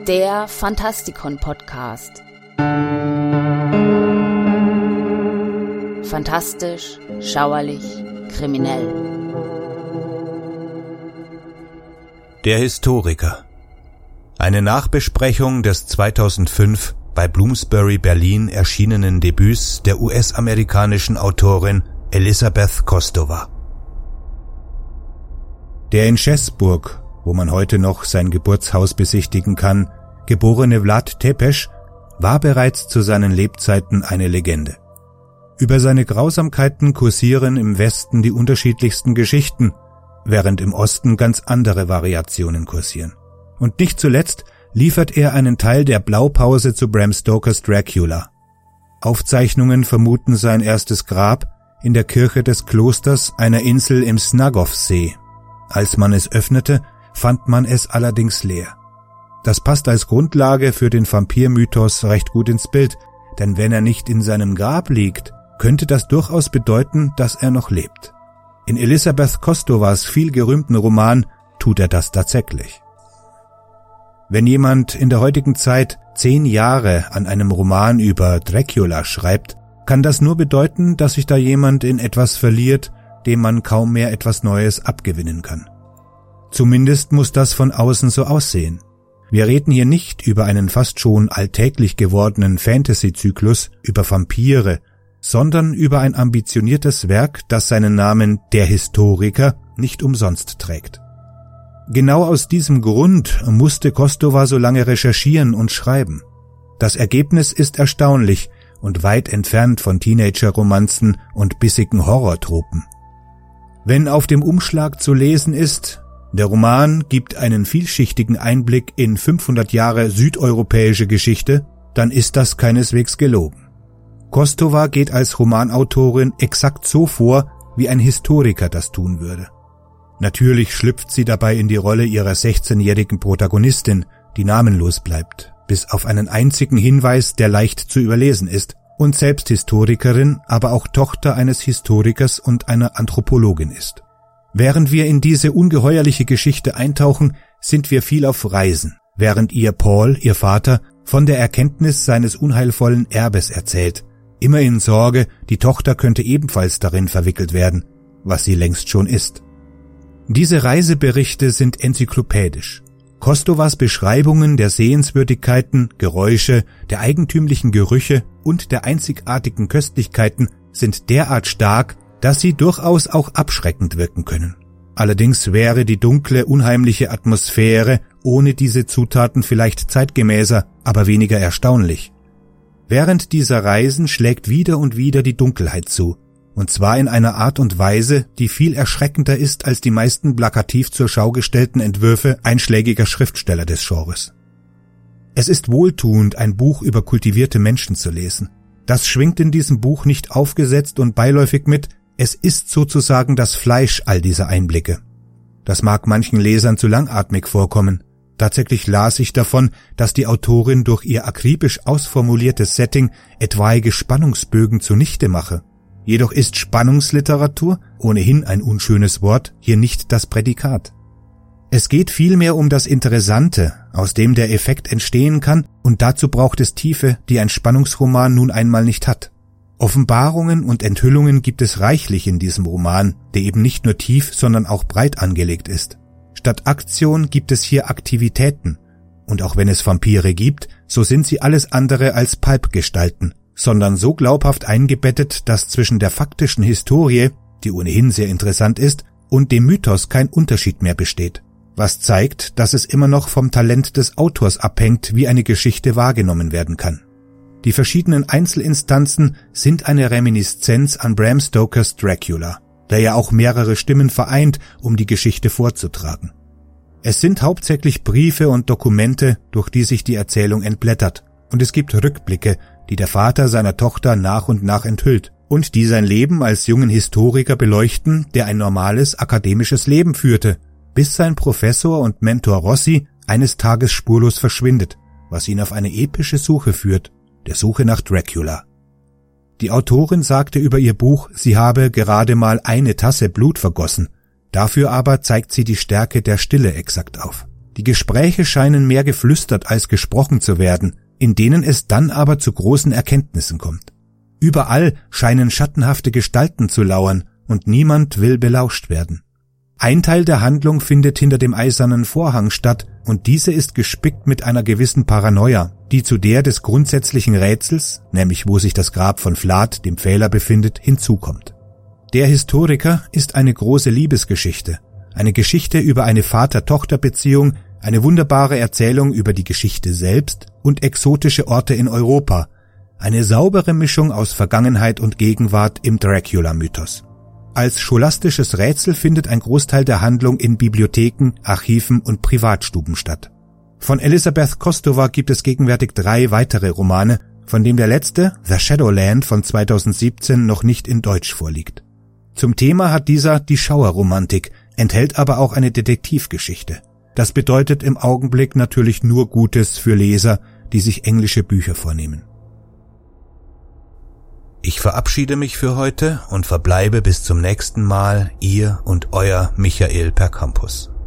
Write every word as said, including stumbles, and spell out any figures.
Der Fantastikon-Podcast. Fantastisch, schauerlich, kriminell. Der Historiker. Eine Nachbesprechung des zweitausendfünf bei Bloomsbury, Berlin erschienenen Debüts der U S-amerikanischen Autorin Elizabeth Kostova. Der in Chessburg, wo man heute noch sein Geburtshaus besichtigen kann, geborene Vlad Tepes war bereits zu seinen Lebzeiten eine Legende. Über seine Grausamkeiten kursieren im Westen die unterschiedlichsten Geschichten, während im Osten ganz andere Variationen kursieren. Und nicht zuletzt liefert er einen Teil der Blaupause zu Bram Stokers Dracula. Aufzeichnungen vermuten sein erstes Grab in der Kirche des Klosters einer Insel im Snagov-See. Als man es öffnete, fand man es allerdings leer. Das passt als Grundlage für den Vampirmythos recht gut ins Bild, denn wenn er nicht in seinem Grab liegt, könnte das durchaus bedeuten, dass er noch lebt. In Elizabeth Kostovas vielgerühmten Roman tut er das tatsächlich. Wenn jemand in der heutigen Zeit zehn Jahre an einem Roman über Dracula schreibt, kann das nur bedeuten, dass sich da jemand in etwas verliert, dem man kaum mehr etwas Neues abgewinnen kann. Zumindest muss das von außen so aussehen. Wir reden hier nicht über einen fast schon alltäglich gewordenen Fantasy-Zyklus über Vampire, sondern über ein ambitioniertes Werk, das seinen Namen Der Historiker nicht umsonst trägt. Genau aus diesem Grund musste Kostova so lange recherchieren und schreiben. Das Ergebnis ist erstaunlich und weit entfernt von Teenager-Romanzen und bissigen Horrortropen. Wenn auf dem Umschlag zu lesen ist, der Roman gibt einen vielschichtigen Einblick in fünfhundert Jahre südeuropäische Geschichte, dann ist das keineswegs gelogen. Kostova geht als Romanautorin exakt so vor, wie ein Historiker das tun würde. Natürlich schlüpft sie dabei in die Rolle ihrer sechzehnjährigen Protagonistin, die namenlos bleibt, bis auf einen einzigen Hinweis, der leicht zu überlesen ist, und selbst Historikerin, aber auch Tochter eines Historikers und einer Anthropologin ist. Während wir in diese ungeheuerliche Geschichte eintauchen, sind wir viel auf Reisen, während ihr Paul, ihr Vater, von der Erkenntnis seines unheilvollen Erbes erzählt, immer in Sorge, die Tochter könnte ebenfalls darin verwickelt werden, was sie längst schon ist. Diese Reiseberichte sind enzyklopädisch. Kostovas Beschreibungen der Sehenswürdigkeiten, Geräusche, der eigentümlichen Gerüche und der einzigartigen Köstlichkeiten sind derart stark, dass sie durchaus auch abschreckend wirken können. Allerdings wäre die dunkle, unheimliche Atmosphäre ohne diese Zutaten vielleicht zeitgemäßer, aber weniger erstaunlich. Während dieser Reisen schlägt wieder und wieder die Dunkelheit zu. Und zwar in einer Art und Weise, die viel erschreckender ist als die meisten plakativ zur Schau gestellten Entwürfe einschlägiger Schriftsteller des Genres. Es ist wohltuend, ein Buch über kultivierte Menschen zu lesen. Das schwingt in diesem Buch nicht aufgesetzt und beiläufig mit, es ist sozusagen das Fleisch all dieser Einblicke. Das mag manchen Lesern zu langatmig vorkommen. Tatsächlich las ich davon, dass die Autorin durch ihr akribisch ausformuliertes Setting etwaige Spannungsbögen zunichte mache. Jedoch ist Spannungsliteratur, ohnehin ein unschönes Wort, hier nicht das Prädikat. Es geht vielmehr um das Interessante, aus dem der Effekt entstehen kann, und dazu braucht es Tiefe, die ein Spannungsroman nun einmal nicht hat. Offenbarungen und Enthüllungen gibt es reichlich in diesem Roman, der eben nicht nur tief, sondern auch breit angelegt ist. Statt Aktion gibt es hier Aktivitäten, und auch wenn es Vampire gibt, so sind sie alles andere als Pulp-Gestalten, sondern so glaubhaft eingebettet, dass zwischen der faktischen Historie, die ohnehin sehr interessant ist, und dem Mythos kein Unterschied mehr besteht, was zeigt, dass es immer noch vom Talent des Autors abhängt, wie eine Geschichte wahrgenommen werden kann. Die verschiedenen Einzelinstanzen sind eine Reminiszenz an Bram Stokers Dracula, der ja auch mehrere Stimmen vereint, um die Geschichte vorzutragen. Es sind hauptsächlich Briefe und Dokumente, durch die sich die Erzählung entblättert, und es gibt Rückblicke, die der Vater seiner Tochter nach und nach enthüllt und die sein Leben als jungen Historiker beleuchten, der ein normales akademisches Leben führte, bis sein Professor und Mentor Rossi eines Tages spurlos verschwindet, was ihn auf eine epische Suche führt, der Suche nach Dracula. Die Autorin sagte über ihr Buch, sie habe gerade mal eine Tasse Blut vergossen, dafür aber zeigt sie die Stärke der Stille exakt auf. Die Gespräche scheinen mehr geflüstert als gesprochen zu werden, in denen es dann aber zu großen Erkenntnissen kommt. Überall scheinen schattenhafte Gestalten zu lauern und niemand will belauscht werden. Ein Teil der Handlung findet hinter dem eisernen Vorhang statt und diese ist gespickt mit einer gewissen Paranoia, die zu der des grundsätzlichen Rätsels, nämlich wo sich das Grab von Vlad, dem Pfähler, befindet, hinzukommt. Der Historiker ist eine große Liebesgeschichte, eine Geschichte über eine Vater-Tochter-Beziehung, eine wunderbare Erzählung über die Geschichte selbst und exotische Orte in Europa, eine saubere Mischung aus Vergangenheit und Gegenwart im Dracula-Mythos. Als scholastisches Rätsel findet ein Großteil der Handlung in Bibliotheken, Archiven und Privatstuben statt. Von Elisabeth Kostova gibt es gegenwärtig drei weitere Romane, von dem der letzte, The Shadowland von zweitausendsiebzehn, noch nicht in Deutsch vorliegt. Zum Thema hat dieser die Schauerromantik, enthält aber auch eine Detektivgeschichte. Das bedeutet im Augenblick natürlich nur Gutes für Leser, die sich englische Bücher vornehmen. Ich verabschiede mich für heute und verbleibe bis zum nächsten Mal, ihr und euer Michael Percampus.